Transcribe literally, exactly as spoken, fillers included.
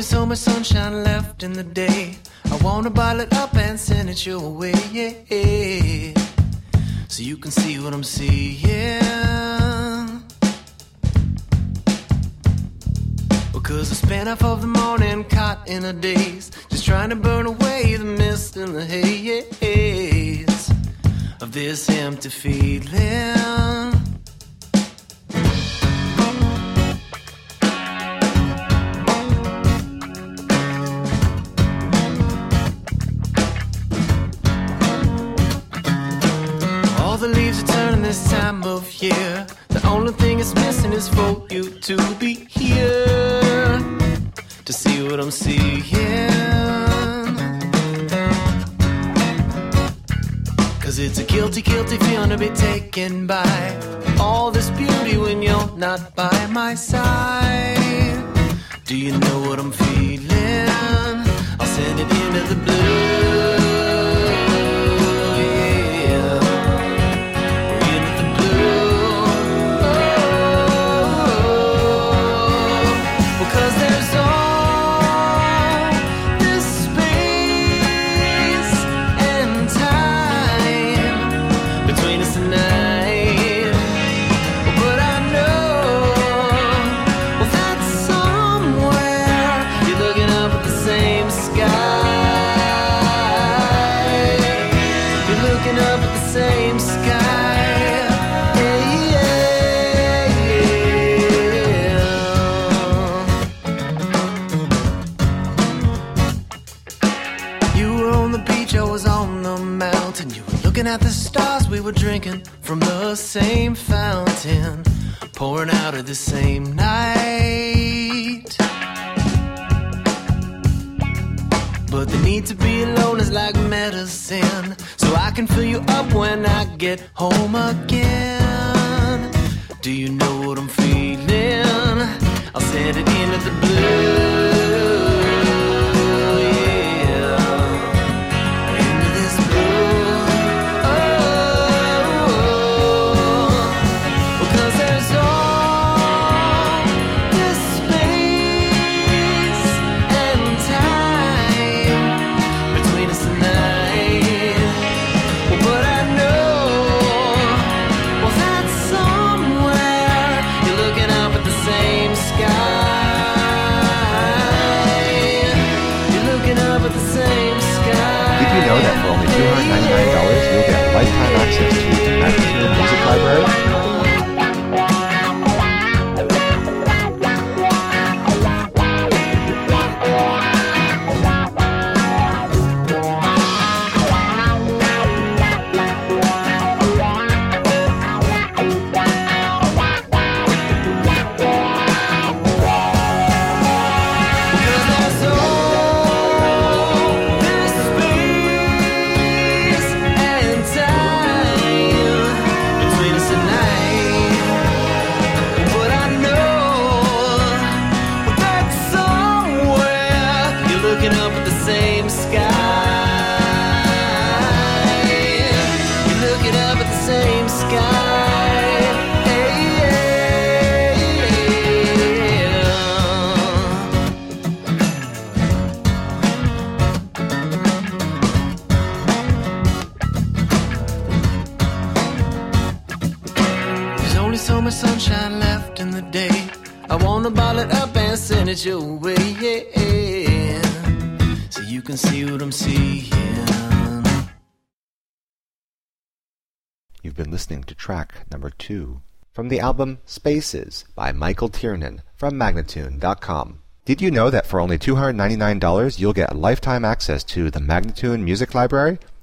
only so much sunshine left in the day. I wanna bottle it up and send it your way, yeah, so you can see what I'm seeing. Because I spent half of the morning caught in a daze, just trying to burn away the mist and the haze of this empty feeling. All the leaves are turning this time of year. The only thing it's missing is for you to be here to see what I'm seeing. Cause it's a guilty, guilty feeling to be taken by all this beauty when you're not by my side. Do you know what I'm feeling? I'll send it into the blue. At the stars, we were drinking from the same fountain, pouring out of the same night. But the need to be alone is like medicine, so I can fill you up when I get home again. Do you know what I'm feeling? I'll send it into the blue. Did you know that for only two hundred ninety-nine dollars you'll get lifetime access to the Magnitude Music Library? Sunshine left in the day. I wanna bottle it up and send it your way, yeah, so you can see what I'm seeing. You've been listening to track number two from the album Spaces by Michael Tiernan from Magnatune dot com. Did you know that for only two hundred ninety-nine dollars you'll get lifetime access to the Magnatune Music Library?